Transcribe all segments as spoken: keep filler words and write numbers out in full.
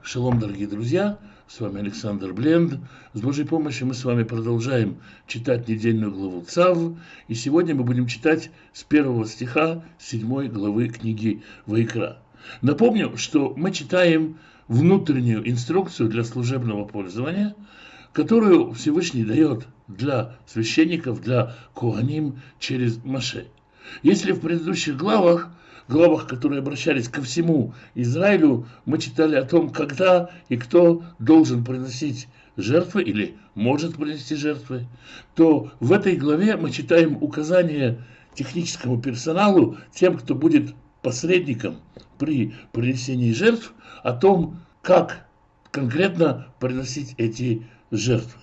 Шалом, дорогие друзья, с вами Александр Бленд. С Божьей помощью мы с вами продолжаем читать недельную главу Цав. И сегодня мы будем читать с первого стиха седьмой главы книги Ваикра. Напомню, что мы читаем внутреннюю инструкцию для служебного пользования, которую Всевышний дает для священников, для коганим через Моше. Если в предыдущих главах, главах, которые обращались ко всему Израилю, мы читали о том, когда и кто должен приносить жертвы или может принести жертвы, то в этой главе мы читаем указания техническому персоналу, тем, кто будет посредником при принесении жертв, о том, как конкретно приносить эти жертвы.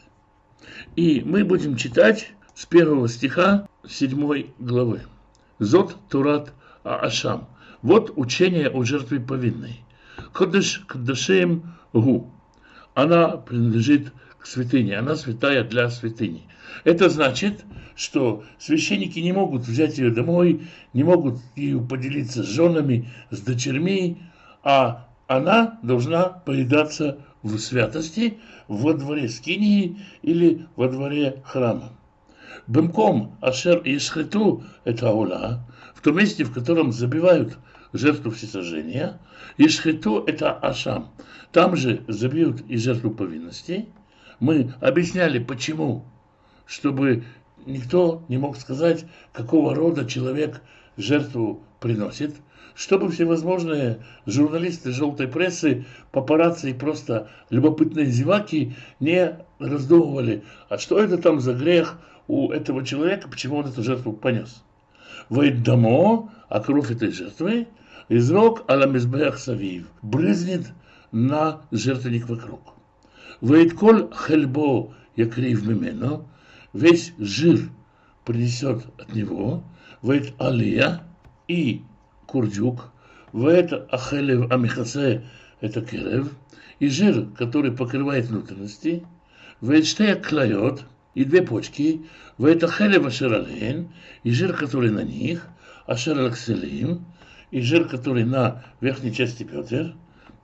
И мы будем читать с первого стиха седьмой главы. Зот Турат Аашам. Вот учение о жертве повинной. Кодеш Кадашем Гу. Она принадлежит к святыне. Она святая для святыни. Это значит, что священники не могут взять ее домой, не могут ее поделиться с женами, с дочерьми, а она должна поедаться в святости во дворе скинии или во дворе храма. Бемком ашер ишхету это аула, в том месте, в котором забивают жертву всесожжения, ишхету это ашам, там же забьют и жертву повинности. Мы объясняли, почему, чтобы никто не мог сказать, какого рода человек жертву приносит, чтобы всевозможные журналисты желтой прессы, папарацци и просто любопытные зеваки не раздумывали, а что это там за грех у этого человека, почему он эту жертву понес. Вейдамо, а кровь этой жертвы, изрок аля мизбеах савив, брызнет на жертвенник вокруг. Вейтколь хельбо якрив мимено, весь жир принесет от него, вейт алия и курдюк, вейт ахелев амихасе, это керев, и жир, который покрывает внутренности, вейт штея клайот, и две почки, вейт ахелев ашерален, и жир, который на них, ашералакселим, и жир, который на верхней части бедер,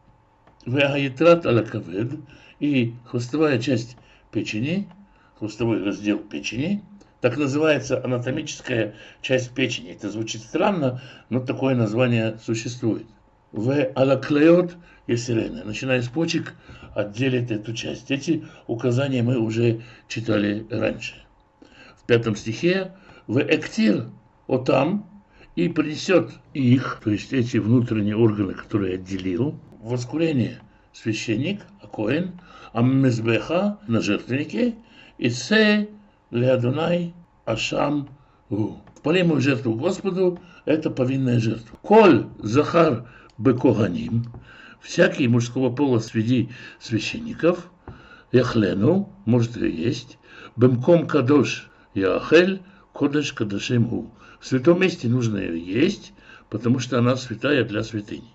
веаитрат алакавед, и хвостовая часть печени, хвостовой раздел печени, так называется анатомическая часть печени. Это звучит странно, но такое название существует. В алаклеот и сирена. Начиная с почек, отделит эту часть. Эти указания мы уже читали раньше. В пятом стихе в эктир отам и принесет их, то есть эти внутренние органы, которые отделил, в воскурение священник, акоэн, аммезбеха на жертвеннике, и се Леадонай Ашам Гу. Вполимую жертву Господу – это повинная жертва. Коль Захар Бекоганим, всякий мужского пола среди священников, Яхлену, может ее есть, Бемком Кадош Яахель, Кодеш Кадашем Гу. В святом месте нужно ее есть, потому что она святая для святыни.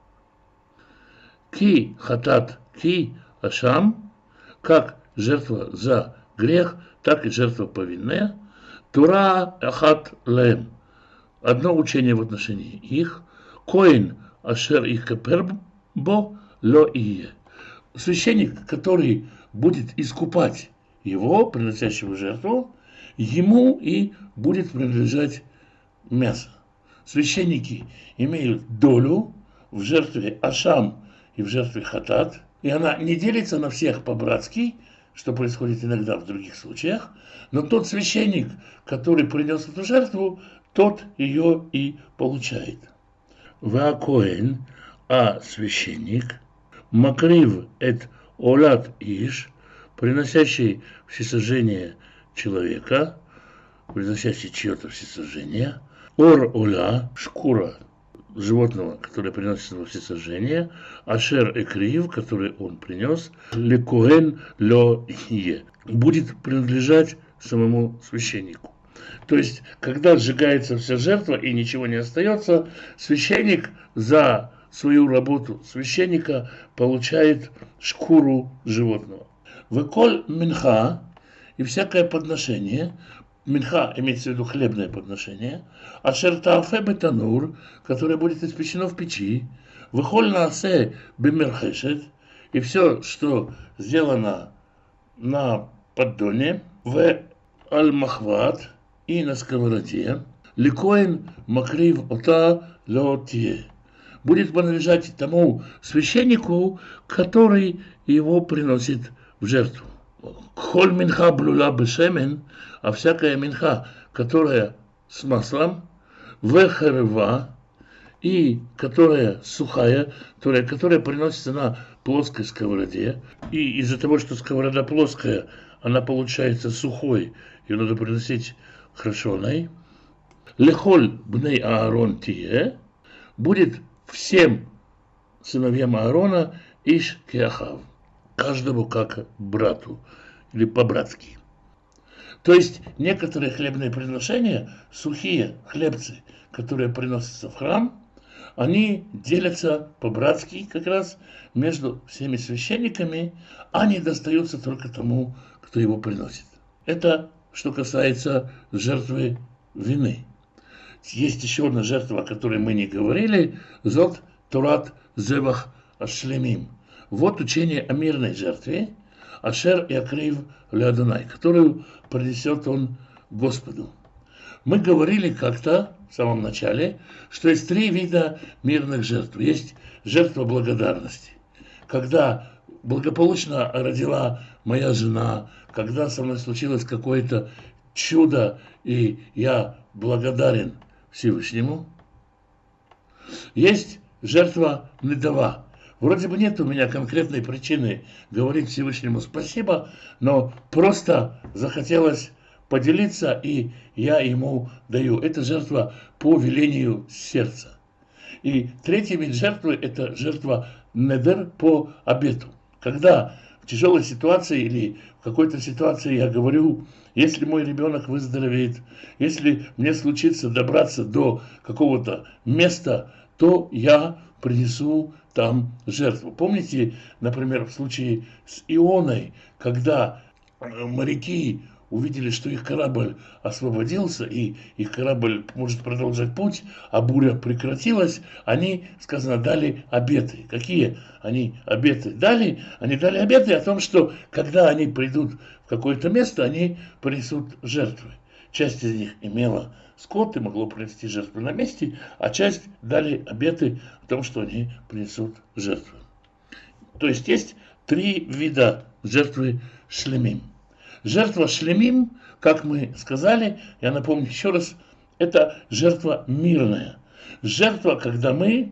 Ки Хатат Ки Ашам, как жертва за грех, так и жертва повинная. Тура ахат лем. Одно учение в отношении их. Коин ашер их капербо ло ие. Священник, который будет искупать его, приносящего жертву, ему и будет принадлежать мясо. Священники имеют долю в жертве ашам и в жертве хатат, и она не делится на всех по-братски, что происходит иногда в других случаях, но тот священник, который принес эту жертву, тот ее и получает. Ваакоэн, а священник, макрив эт олат иш, приносящий всесожжение человека, приносящий чье-то всесожжение, ор оля, шкура животного, которое приносит во всесожжение, ашер экрив, который он принес, лекоэн ло е, будет принадлежать самому священнику. То есть, когда сжигается вся жертва и ничего не остается, священник за свою работу священника получает шкуру животного. Веколь минха, и всякое подношение, минха имеется в виду хлебное подношение, ашер таафе бетанур, которое будет испечено в печи, вехоль наасе бемерхешет, И все, что сделано на поддоне, в аль-махват и на сковороде, ликоин макрив ота лотие, будет принадлежать тому священнику, который его приносит в жертву. Холь минха блюла бешемен, а всякая минха, которая с маслом, вехерва, и которая сухая, которая, которая приносится на плоской сковороде, и из-за того, что сковорода плоская, она получается сухой, ее надо приносить храшоной. Лехоль бней Аарон тие, будет всем сыновьям Аарона иш кеахав, каждому как брату, или по-братски. То есть некоторые хлебные приношения, сухие хлебцы, которые приносятся в храм, они делятся по-братски как раз между всеми священниками, а не достаются только тому, кто его приносит. Это что касается жертвы вины. Есть еще одна жертва, о которой мы не говорили, зот турат зевах ашлемим. Вот учение о мирной жертве, ашер якрив леадонай, которую принесет он Господу. Мы говорили как-то в самом начале, что есть три вида мирных жертв. Есть жертва благодарности. Когда благополучно родила моя жена, когда со мной случилось какое-то чудо, и я благодарен Всевышнему. Есть жертва недава. Вроде бы нет у меня конкретной причины говорить Всевышнему спасибо, но просто захотелось поделиться, и я ему даю. Это жертва по велению сердца. И третий вид жертвы – это жертва недер по обету. Когда в тяжелой ситуации или в какой-то ситуации я говорю, если мой ребенок выздоровеет, если мне случится добраться до какого-то места, то я принесу там жертву. Помните, например, в случае с Ионой, когда моряки увидели, что их корабль освободился, и их корабль может продолжать путь, а буря прекратилась, они, сказано, дали обеты. Какие они обеты дали? Они дали обеты о том, что когда они придут в какое-то место, они принесут жертвы. Часть из них имела скот и могло принести жертву на месте, а часть дали обеты о том, что они принесут жертву. То есть есть три вида жертвы шлемим. Жертва шлемим, как мы сказали, я напомню еще раз, это жертва мирная. Жертва, когда мы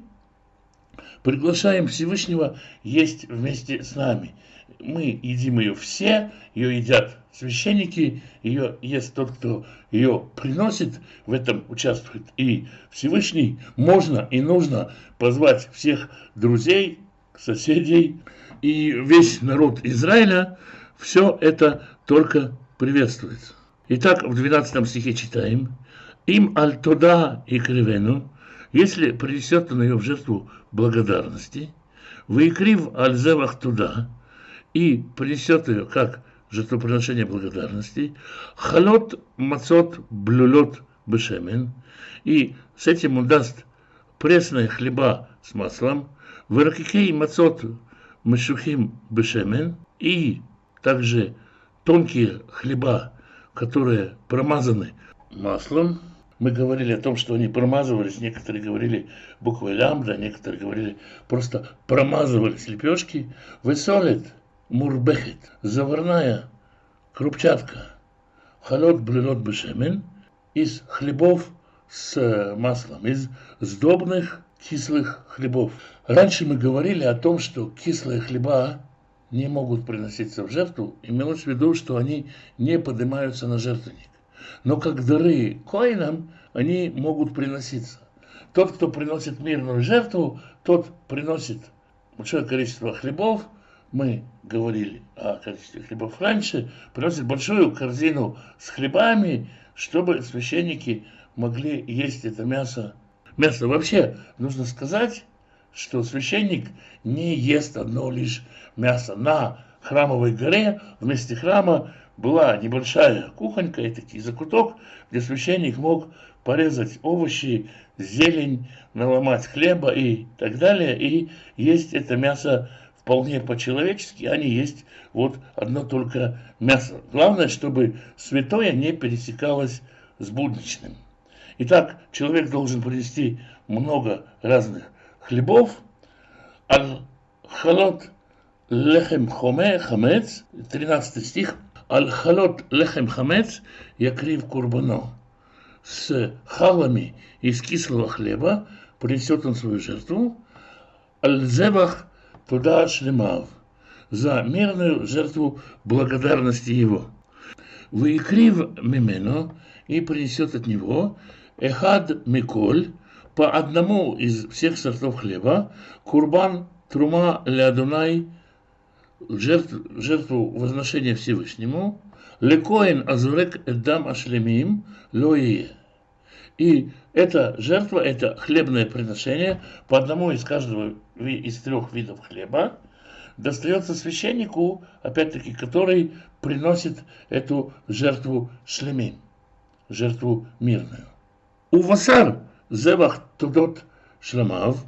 приглашаем Всевышнего есть вместе с нами. Мы едим ее все, ее едят священники, ее ест тот, кто ее приносит, в этом участвует и Всевышний. Можно и нужно позвать всех друзей, соседей и весь народ Израиля. Все это только приветствуется. Итак, в двенадцатом стихе читаем: «Им аль тода и кривену, если принесет он ее в жертву благодарности, выикрив аль зевах туда, и принесет ее как жертвоприношение благодарности, халот мацот блюлот бешемен, и с этим он даст пресные хлеба с маслом, выракикей мацот мешухим бешемен, и также тонкие хлеба, которые промазаны маслом». Мы говорили о том, что они промазывались, некоторые говорили буквой лямбда, некоторые говорили просто промазывались лепешки. Весолит мурбехет, заварная крупчатка, халот блюлот бешемен, из хлебов с маслом, из сдобных кислых хлебов. Раньше мы говорили о том, что кислые хлеба не могут приноситься в жертву, имелось в виду, что они не поднимаются на жертвенник. Но как дары коинам, они могут приноситься. Тот, кто приносит мирную жертву, тот приносит большое количество хлебов. Мы говорили о количестве хлебов раньше. Приносит большую корзину с хлебами, чтобы священники могли есть это мясо. Мясо вообще, нужно сказать, что священник не ест одно лишь мясо. На храмовой горе вместе храма была небольшая кухонька и такой закуток, где священник мог порезать овощи, зелень, наломать хлеба и так далее, и есть это мясо в вполне по-человечески, они есть вот одно только мясо. Главное, чтобы святое не пересекалось с будничным. Итак, человек должен принести много разных хлебов. Аль-халот лехем хоме хамец, тринадцатый стих. Аль-халот лехем хамец якрив курбано. С халами из кислого хлеба принесет он свою жертву. Аль-зебах туда шлемав. За мирную жертву благодарности его. Выикрив мимено, и принесет от него эхад миколь, по одному из всех сортов хлеба, курбан трума леадунай, жертв, жертву возношения Всевышнему, лекоин азурек эддам ашлемим лоие. И эта жертва, это хлебное приношение, по одному из каждого из трех видов хлеба, достается священнику, опять-таки, который приносит эту жертву шлемим, жертву мирную. У васар зевах тудот шламав,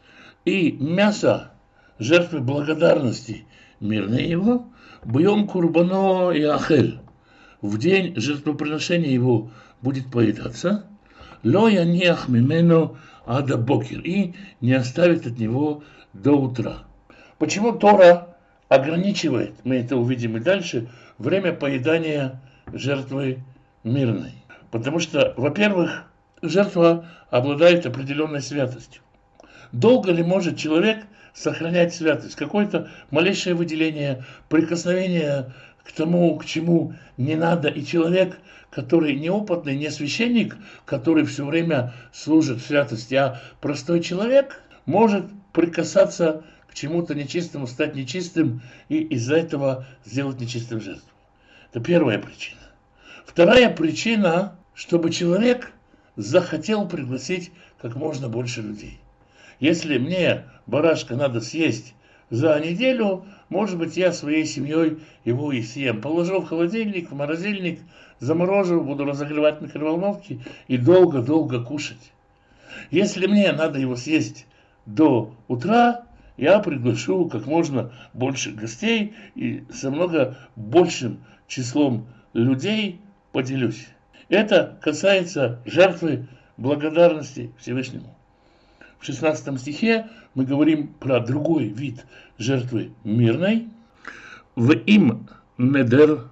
и мясо жертвы благодарности мирное его, бьем курбано и ахель, в день жертвоприношения его будет поедаться, ло яниах мимену ада бокер, и не оставит от него до утра. Почему Тора ограничивает, мы это увидим и дальше, время поедания жертвы мирной? Потому что, во-первых, жертва обладает определенной святостью. Долго ли может человек сохранять святость? Какое-то малейшее выделение, прикосновение к тому, к чему не надо. И человек, который неопытный, не священник, который все время служит святости, а простой человек, может прикасаться к чему-то нечистому, стать нечистым и из-за этого сделать нечистым жертву. Это первая причина. Вторая причина, чтобы человек захотел пригласить как можно больше людей. Если мне барашка надо съесть за неделю, может быть, я своей семьей его и съем. Положу в холодильник, в морозильник, заморожу, буду разогревать в микроволновке и долго-долго кушать. Если мне надо его съесть до утра, я приглашу как можно больше гостей и со много большим числом людей поделюсь. Это касается жертвы благодарности Всевышнему. В шестнадцатом стихе мы говорим про другой вид жертвы мирной. В им недер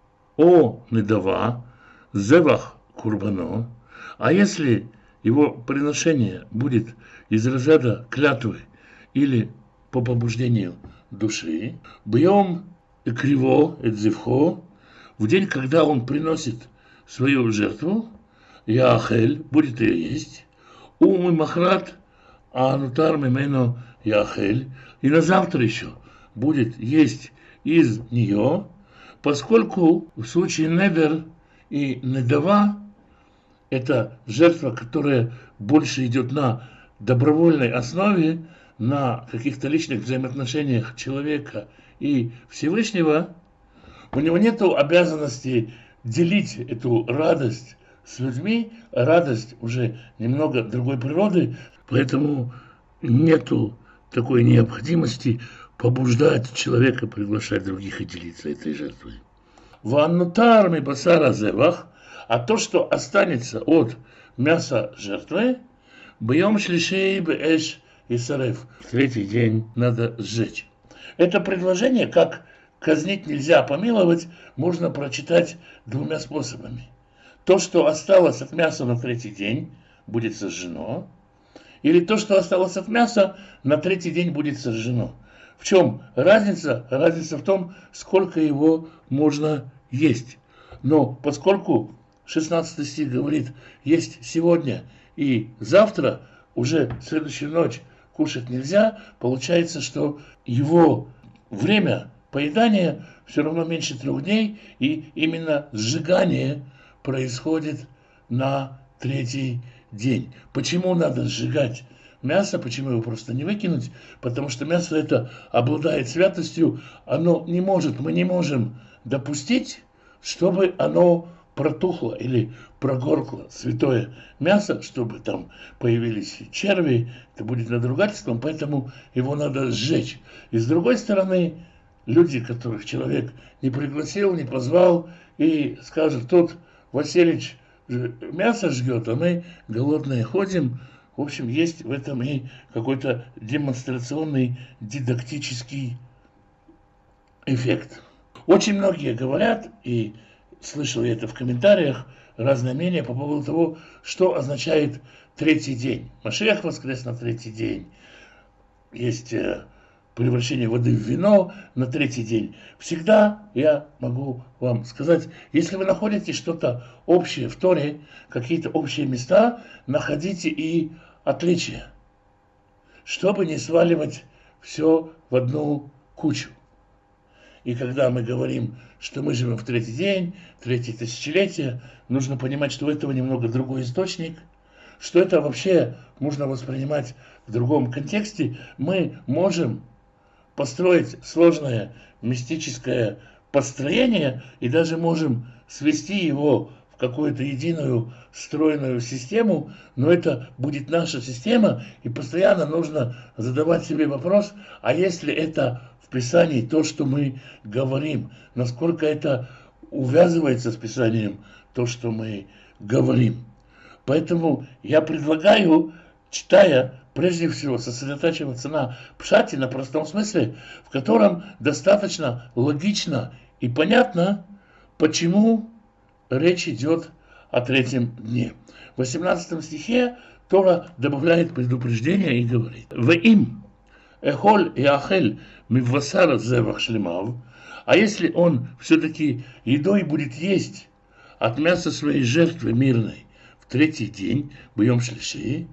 о недава зевах курбано. А если его приношение будет из разряда клятвы или по побуждению души, бьем криво эдзевхо, в день, когда он приносит свою жертву, яхель, будет ее есть, ум и махрат, а анутар мимено яхель, и на завтра еще будет есть из нее, поскольку в случае недер и недава, это жертва, которая больше идет на добровольной основе, на каких-то личных взаимоотношениях человека и Всевышнего, у него нет обязанности делить эту радость с людьми, а радость уже немного другой природы, поэтому нету такой необходимости побуждать человека приглашать других и делиться этой жертвой. Ваннутар ми басара зевах, а то, что останется от мяса жертвы, бьем шлишей бэш и сарев. В третий день надо сжечь. Это предложение, как казнить нельзя, помиловать, можно прочитать двумя способами. То, что осталось от мяса на третий день, будет сожжено. Или то, что осталось от мяса, на третий день будет сожжено. В чем разница? Разница в том, сколько его можно есть. Но поскольку шестнадцатый стих говорит, есть сегодня и завтра, уже следующую ночь кушать нельзя, получается, что его время поедания все равно меньше трех дней, и именно сжигание происходит на третий день. Почему надо сжигать мясо? Почему его просто не выкинуть? Потому что мясо это обладает святостью, оно не может, мы не можем допустить, чтобы оно протухло или прогоркло святое мясо, чтобы там появились черви, это будет надругательством, поэтому его надо сжечь. И с другой стороны, люди, которых человек не пригласил, не позвал, и скажут, тут Васильевич мясо жгет, а мы голодные ходим. В общем, есть в этом и какой-то демонстрационный, дидактический эффект. Очень многие говорят, и слышал я это в комментариях, разное мнение по поводу того, что означает третий день. Машиах воскрес на третий день. Есть превращение воды в вино на третий день. Всегда я могу вам сказать, если вы находите что-то общее в Торе, какие-то общие места, находите и отличия, чтобы не сваливать все в одну кучу. И когда мы говорим, что мы живем в третий день, третье тысячелетие, нужно понимать, что у этого немного другой источник, что это вообще можно воспринимать в другом контексте. Мы можем построить сложное мистическое построение и даже можем свести его в какую-то единую стройную систему, но это будет наша система, и постоянно нужно задавать себе вопрос, а если это в Писании то, что мы говорим, насколько это увязывается с Писанием, то, что мы говорим. Поэтому я предлагаю, читая, прежде всего сосредотачиваться на пшате, на простом смысле, в котором достаточно логично и понятно, почему речь идет о третьем дне. В восемнадцатом стихе Тора добавляет предупреждение и говорит: «Вэ им эхоль и ахель миввасар зевах шлемав». А если он все-таки едой будет есть от мяса своей жертвы мирной в третий день, бьем шлиши,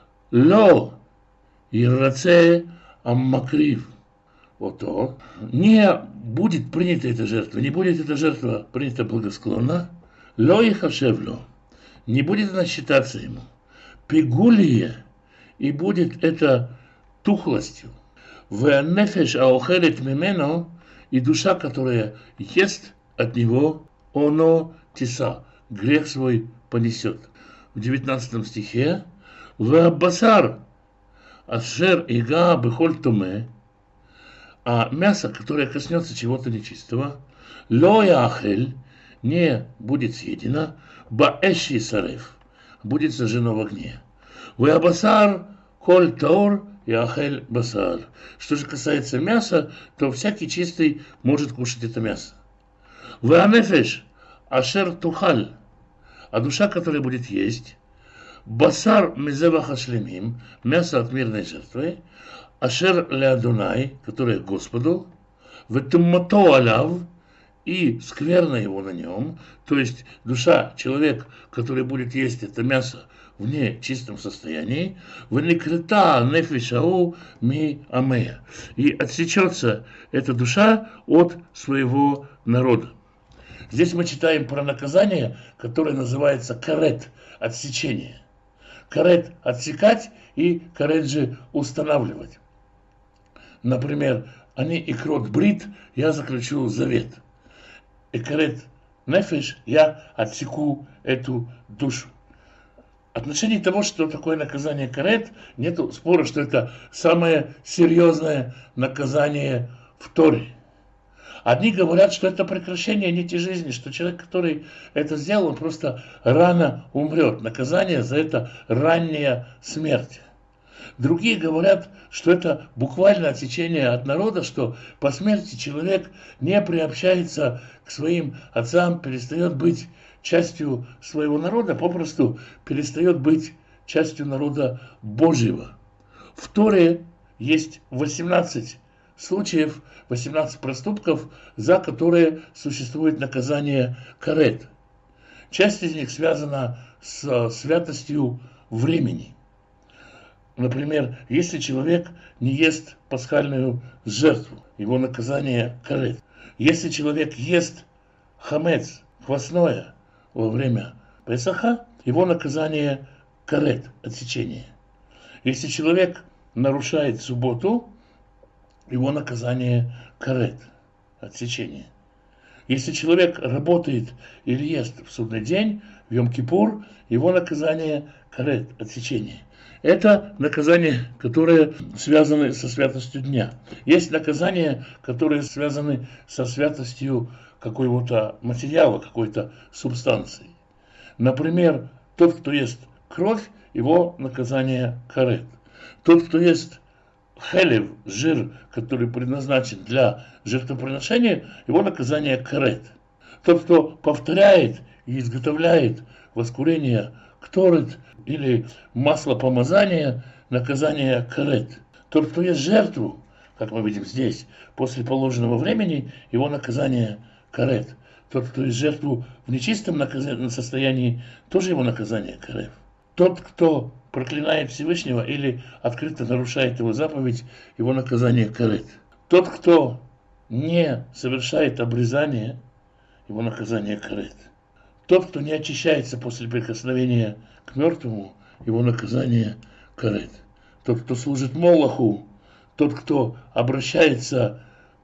ло ирраце аммакрив, вот то, не будет принята эта жертва, не будет эта жертва принята благосклонно, ло и хашевло, не будет она считаться ему, пигулие, и будет это тухлостью, в нефеш аохелет мимено, и душа, которая ест от него, оно тиса, грех свой понесет. В девятнадцатом стихе в басар ашер ига бехоль томе, а мясо, которое коснется чего-то нечистого, ло яхель, не будет съедено, баэши сарев, будет сожжено в огне. В басар коль таор яхель басар. Что же касается мяса, то всякий чистый может кушать это мясо. В анефеш ашер тухаль, а душа, которая будет есть, басар мезеваха шлемим, мясо от мирной жертвы, ашер леадунай, которое Господу, ветуммато аляв, и скверно его на нем, то есть душа, человек, который будет есть это мясо в нечистом состоянии, вникрыта нефишау ми амея, и отсечется эта душа от своего народа. Здесь мы читаем про наказание, которое называется карет, отсечение. Карет – отсекать, и карет же устанавливать. Например, они и крот брит, я заключу завет. И карет нефиш, я отсеку эту душу. В отношении того, что такое наказание карет, нет спора, что это самое серьезное наказание в Торе. Одни говорят, что это прекращение нити жизни, что человек, который это сделал, он просто рано умрет. Наказание за это ранняя смерть. Другие говорят, что это буквально отсечение от народа, что по смерти человек не приобщается к своим отцам, перестает быть частью своего народа, попросту перестает быть частью народа Божьего. В Торе есть восемнадцать случаев, восемнадцать проступков, за которые существует наказание карет. Часть из них связана с святостью времени. Например, если человек не ест пасхальную жертву, его наказание карет. Если человек ест хамец, квасное, во время Песаха, его наказание карет, отсечение. Если человек нарушает субботу, его наказание карет, отсечение. Если человек работает или ест в судный день, в Йом-Кипур, его наказание карет, отсечение. Это наказания, которые связаны со святостью дня. Есть наказания, которые связаны со святостью какого-то материала, какой-то субстанции. Например, тот, кто ест кровь, его наказание карет. Тот, кто ест хелев, жир, который предназначен для жертвоприношения, его наказание карет. Тот, кто повторяет и изготовляет воскурение кторет или масло помазания, наказание карет. Тот, кто ест жертву, как мы видим здесь, после положенного времени, его наказание карет. Тот, кто ест жертву в нечистом состоянии, тоже его наказание карет. Тот, кто проклинает Всевышнего или открыто нарушает его заповедь, его наказание карет. Тот, кто не совершает обрезание, его наказание карет. Тот, кто не очищается после прикосновения к мертвому, его наказание карет. Тот, кто служит Молоху, тот, кто обращается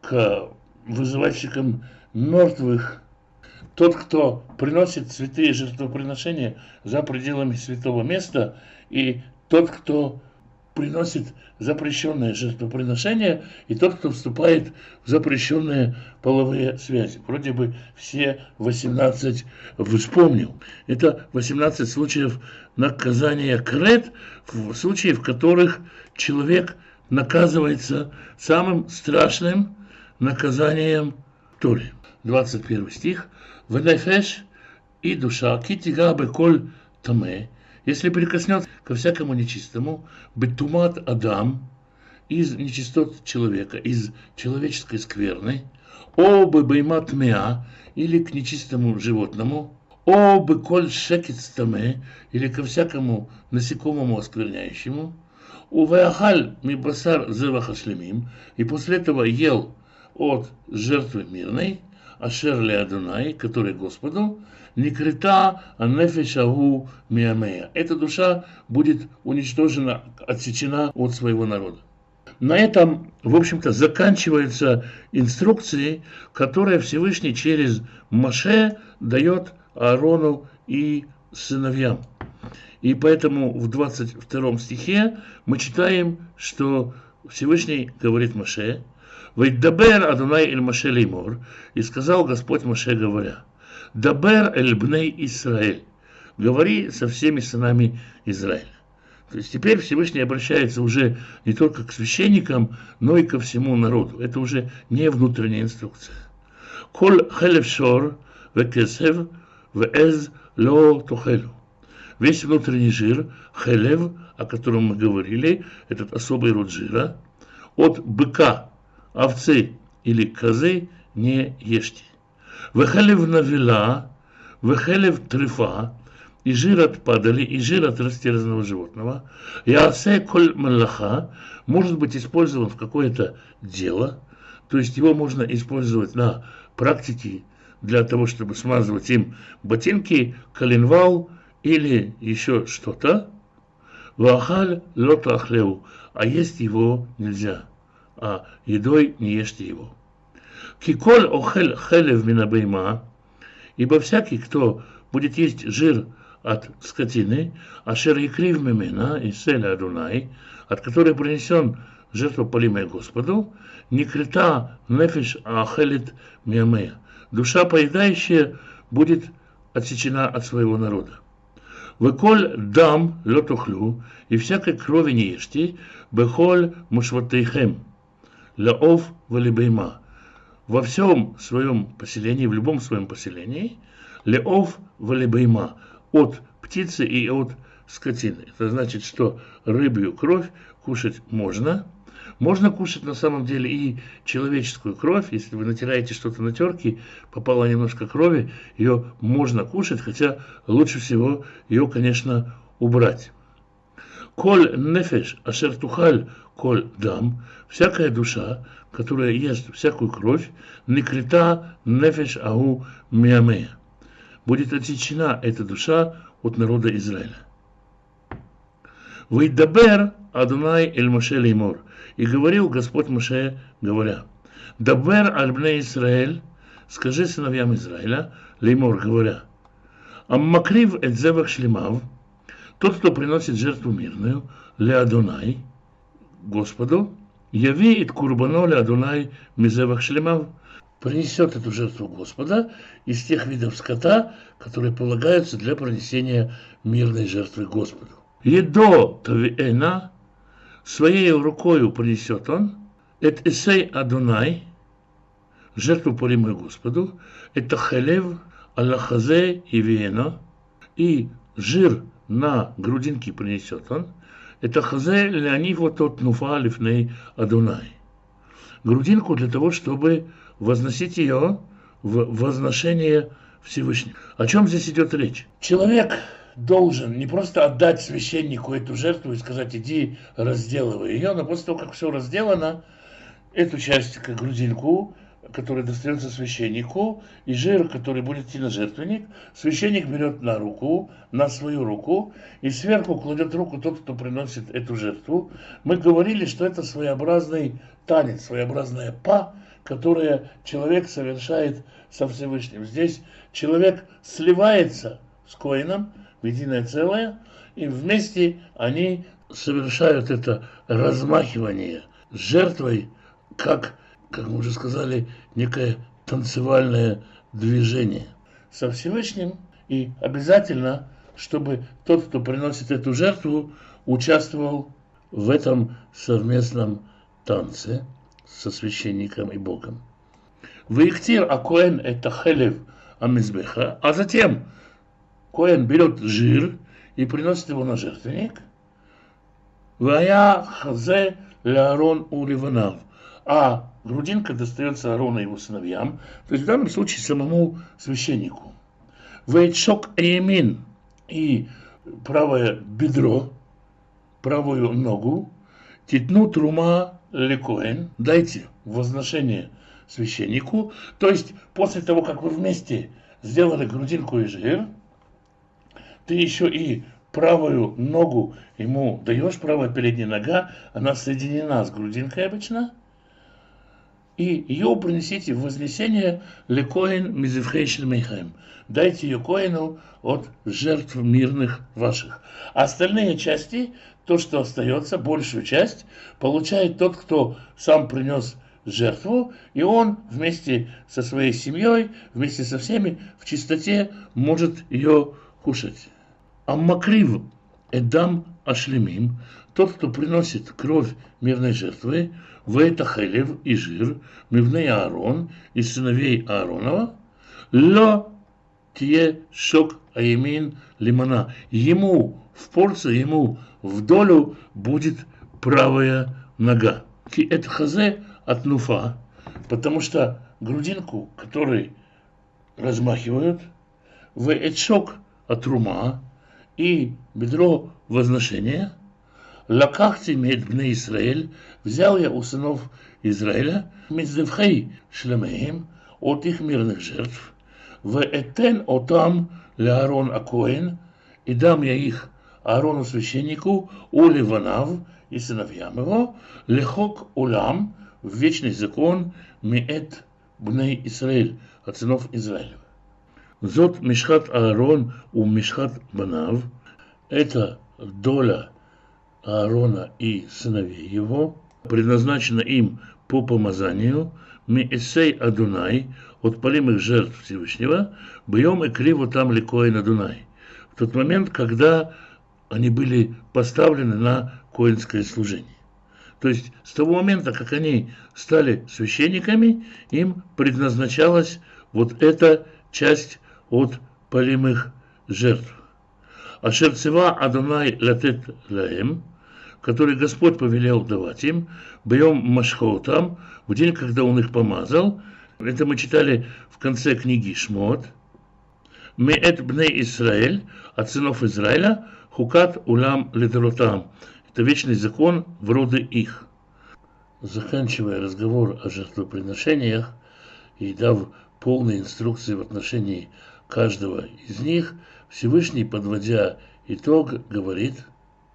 к вызывальщикам мертвых, тот, кто приносит святые жертвоприношения за пределами святого места, и тот, кто приносит запрещенное жертвоприношение, и тот, кто вступает в запрещенные половые связи. Вроде бы все восемнадцать вспомнил. Это восемнадцать случаев наказания карет, в случаях, в которых человек наказывается самым страшным наказанием Торе. двадцать первый стих. «Венефеш и душа, китига беколь таме». Если прикоснется ко всякому нечистому, бетумат адам, из нечистот человека, из человеческой скверны, о беймат меа, или к нечистому животному, о беколь шекец таме, или ко всякому насекомому оскверняющему, увеахаль мибасар зевахашлемим, и после этого ел от жертвы мирной, ашер ле Адонай, который Господу, никрита анефешагу миамея. Эта душа будет уничтожена, отсечена от своего народа. На этом, в общем-то, заканчиваются инструкции, которые Всевышний через Моше дает Аарону и сыновьям. И поэтому в двадцать втором стихе мы читаем, что Всевышний говорит Моше: «Вейдабер Адонай эль Моше леймор», и сказал Господь Моше, говоря: «Дабер эль бней Исраэль», говори со всеми сынами Израиля. То есть теперь Всевышний обращается уже не только к священникам, но и ко всему народу. Это уже не внутренняя инструкция. «Коль хелев шор векесев веэз ло тухелю». Весь внутренний жир, хелев, о котором мы говорили, этот особый род жира, от быка, овцы или козы не ешьте. Вехелев навила, вехелев трефа, и жир от падали, и жир от растерзанного животного, ясе коль малаха, может быть использован в какое-то дело, то есть его можно использовать на практике для того, чтобы смазывать им ботинки, коленвал или еще что-то. Вахаль лота ахлеу, а есть его нельзя, а едой не ешьте его. Киколь охель хелев минабейма, ибо всякий, кто будет есть жир от скотины, ашер икрив мемена и селя Адунай, от которой принесен жертвопалимое Господу, никрита нефиш ахелит миамея, душа поедающая будет отсечена от своего народа. Веколь дам лотухлю, и всякой крови не ешьте, бехоль мушватейхем, лаов валибейма, во всем своем поселении, в любом своем поселении, леов валибейма, от птицы и от скотины. Это значит, что рыбью кровь кушать можно. Можно кушать на самом деле и человеческую кровь. Если вы натираете что-то на терке, попало немножко крови, ее можно кушать, хотя лучше всего ее, конечно, убрать. Коль нефеш ашер тухаль коль дам, всякая душа, которая ест всякую кровь, никрита нефеш агу миамея, будет отсечена эта душа от народа Израиля. Вейдабер Адонай эль Моше леймор, и говорил Господь Моше, говоря: Дабер аль бней Исраэль, скажи сыновьям Израиля, леймор, говоря, аммакрив эт зевах шлемав, тот, кто приносит жертву мирную, ле Адонай, Господу, яви ит курбано ле Адонай мизевах шлемав, принесет эту жертву Господа из тех видов скота, которые полагаются для принесения мирной жертвы Господу. Едо тавиэна, своей рукою принесет он, эт эсей Адонай, жертву полимую Господу, это хелев, аллахазе и виено, и жир на грудинке принесет он, это хазе леонив вот нуфа лифней Адонай. Грудинку для того, чтобы возносить ее в возношение Всевышнего. О чем здесь идет речь? Человек должен не просто отдать священнику эту жертву и сказать, иди разделывай ее, но после того, как все разделано, эту часть, как грудинку, которая достается священнику, и жир, который будет идти на жертвенник, священник берет на руку, на свою руку, и сверху кладет руку тот, кто приносит эту жертву. Мы говорили, что это своеобразный танец, своеобразная па, которое человек совершает со Всевышним. Здесь человек сливается с коэном в единое целое, и вместе они совершают это размахивание с жертвой, как, как мы уже сказали, некое танцевальное движение со Всевышним. И обязательно, чтобы тот, кто приносит эту жертву, участвовал в этом совместном танце со священником и Богом. Ваихтир а коэн это хелев амизбеха, а затем коэн берет жир и приносит его на жертвенник. Вая хазе леарон у ливанав, а грудинка достается Аарону и его сыновьям, то есть в данном случае самому священнику. Вейчок эймин, и правое бедро, правую ногу, титну трума лекоэн, дайте возношение священнику, то есть после того, как вы вместе сделали грудинку и жир, ты еще и правую ногу ему даешь, правая передняя нога, она соединена с грудинкой обычно, и ее принесите в вознесение лекоэн мизевхейшн мейхем. Дайте ее коэну от жертв мирных ваших. А остальные части, то, что остается, большую часть, получает тот, кто сам принес жертву, и он вместе со своей семьей, вместе со всеми в чистоте может ее кушать. Аммакрив эдам ашлемим, тот, кто приносит кровь мирной жертвы, вейтахелев и жир, мивней Аарон и сыновей Ааронова, ло тие шок аемин лимана. Ему в порцию, ему в долю будет правая нога. Ки эт хазе от нуфа, потому что грудинку, который размахивают, в эт шок от рума и бедро возношения, лакахти мед бне Исраэль, взял я у сынов Израиля, мизевхей шлемеем, от их мирных жертв, в этен отам ле Аарон акоэн, и дам я их Аарону священнику, у ливанав и сыновьям его, лехок улам, в вечный закон, меэт бней Исраэль, от сынов Израилев. Зот мишхат Аарон у мишхат банав, это доля Аарона и сыновей его, предназначена им по помазанию, меэсей Адунай, от полимых жертв Всевышнего, бьем и криво там лекоэн Адунай. В тот момент, когда они были поставлены на коэнское служение. То есть с того момента, как они стали священниками, им предназначалась вот эта часть от полимых жертв. А шерцева Адонай латет лаэм, который Господь повелел давать им, бьем машхотам, в день, когда Он их помазал. Это мы читали в конце книги Шмот. Меэт бней Исраэль, от сынов Израиля, хукат улам ледоротам. Это вечный закон в роды их. Заканчивая разговор о жертвоприношениях и дав полные инструкции в отношении каждого из них, Всевышний, подводя итог, говорит: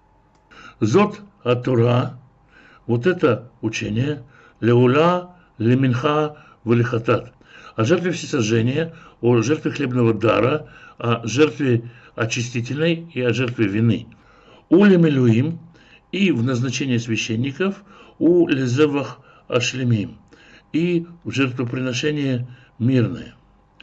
Зот ат-Тора, вот это учение, леула, леминха, валихатат. о жертве всесожжения, о жертве хлебного дара, о жертве очистительной и о жертве вины. У лемелуим и в назначении священников, у лезевах ашлемим и в жертвоприношение мирное.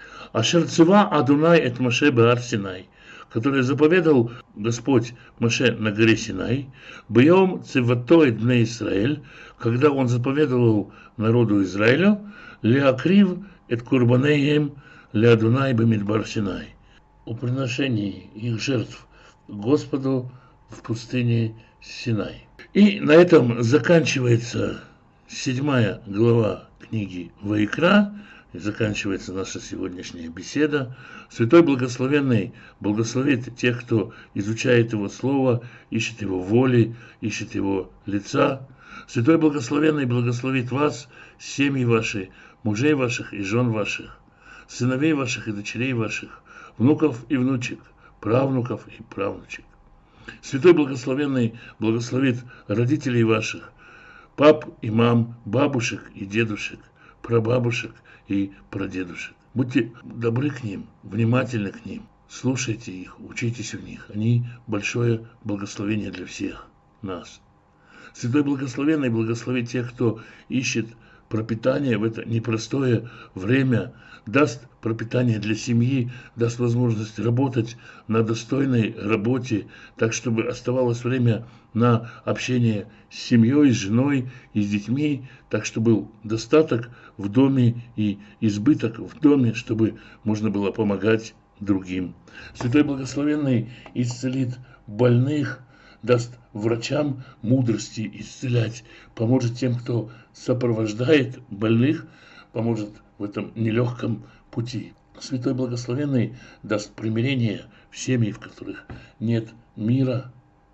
Ашер цива Адунай эт Моше беар Синай, который заповедал Господь Моше на горе Синай, бьем цивато эт бне Исраэль, когда он заповедовал народу Израилю, леакрив эт курбанеем леадунай бемидбар Синай, о приношении их жертв Господу в пустыне Синай. И на этом заканчивается седьмая глава книги Ваикра, и заканчивается наша сегодняшняя беседа. Святой Благословенный благословит тех, кто изучает Его Слово, ищет Его воли, ищет Его лица. Святой Благословенный благословит вас, семьи ваши, мужей ваших и жен ваших, сыновей ваших и дочерей ваших, внуков и внучек, правнуков и правнучек. Святой Благословенный благословит родителей ваших, пап и мам, бабушек и дедушек, прабабушек и прадедушек. Будьте добры к ним, внимательны к ним, слушайте их, учитесь у них. Они большое благословение для всех нас. Святой Благословенный благословит тех, кто ищет пропитание в это непростое время, даст пропитание для семьи, даст возможность работать на достойной работе, так чтобы оставалось время на общение с семьей, с женой и с детьми, так что был достаток в доме и избыток в доме, чтобы можно было помогать другим. Святой Благословенный исцелит больных, даст врачам мудрости исцелять, поможет тем, кто сопровождает больных, поможет в этом нелегком пути. Святой Благословенный даст примирение в семьи, в которых нет мира,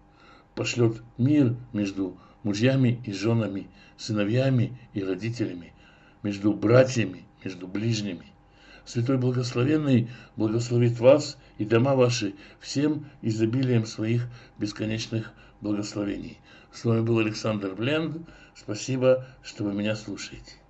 пошлет мир между мужьями и женами, сыновьями и родителями, между братьями, между ближними. Святой Благословенный благословит вас и дома ваши всем изобилием своих бесконечных благословений. С вами был Александр Бленд. Спасибо, что вы меня слушаете.